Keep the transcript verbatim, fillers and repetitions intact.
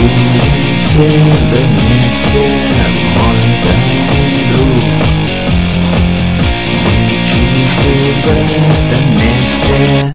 будем все вместе, мой дорогой друг. Мы чужды в этом месте.